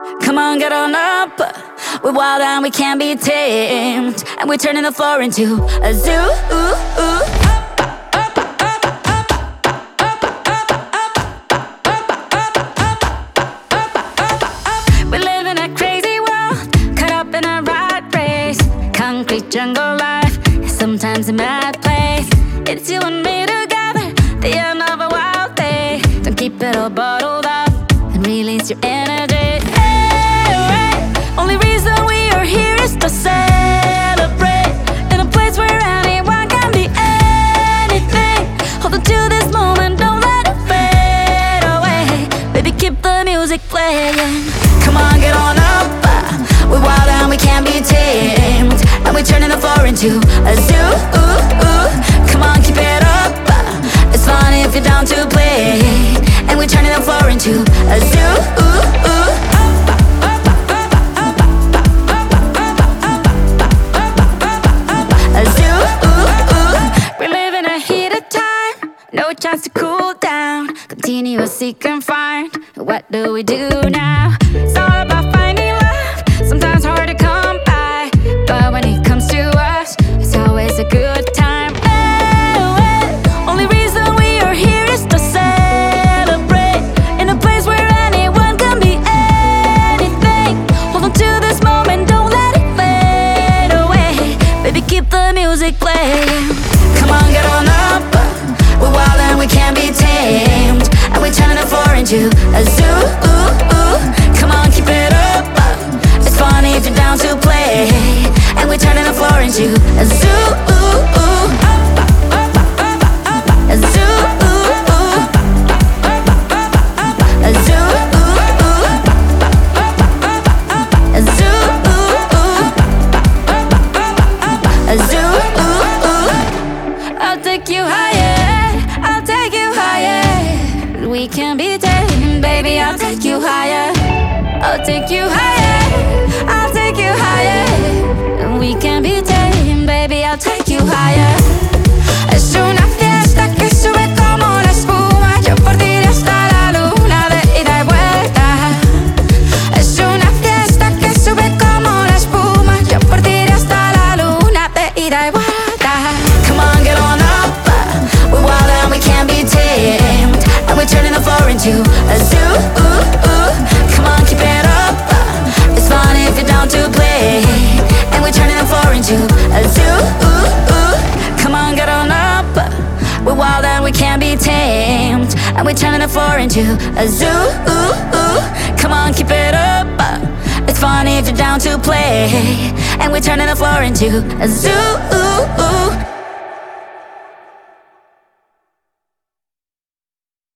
Come on, get on up. We're wild and we can't be tamed, and we're turning the floor into a zoo. We live in a crazy world, caught up in a rat race. Concrete jungle life is sometimes a mad place. It's you and me together, the end of a wild day. Don't keep it all bottled up and release your energy. Only reason we are here is to celebrate, in a place where anyone can be anything. Hold on to this moment, don't let it fade away. Baby, keep the music playing. Come on, get on up. We're wild and we can't be tamed, and we're turning the floor into a zoo. Come on, keep it up. It's fun if you're down to play, and we're turning the floor into a zoo. No chance to cool down, continue seek and find. What do we do now? It's all about finding love, sometimes hard to come by, but when it comes to us, it's always a good time. Only reason we are here is to celebrate, in a place where anyone can be anything. Hold on to this moment, don't let it fade away. Baby, keep the music playing. Come on, get on up. We're wild and we can't be tamed, and we're turning the floor into a zoo. Come on, keep it up. It's funny if you're down to play, and we're turning the floor into a zoo. A zoo. A zoo. A zoo. A zoo. I'll take you higher. We can be tamed, baby, I'll take you higher. I'll take you higher. I'll take you higher. We can be tamed, baby, I'll take you higher. Es una fiesta que sube como la espuma. Yo por ti iré hasta la luna de ida y vuelta. Es una fiesta que sube como la espuma. Yo por ti iré hasta la luna de ida y vuelta. Come on, get on up. We're wild and we can't be tamed, and we're turning the floor into a zoo. Come on, keep it up. It's fun if you're down to play, and we're turning the floor into a zoo. Come on, get on up. We're wild and we can't be tamed, and we're turning the floor into a zoo. Come on, keep it up. It's fun if you're down to play, and we're turning the floor into a zoo.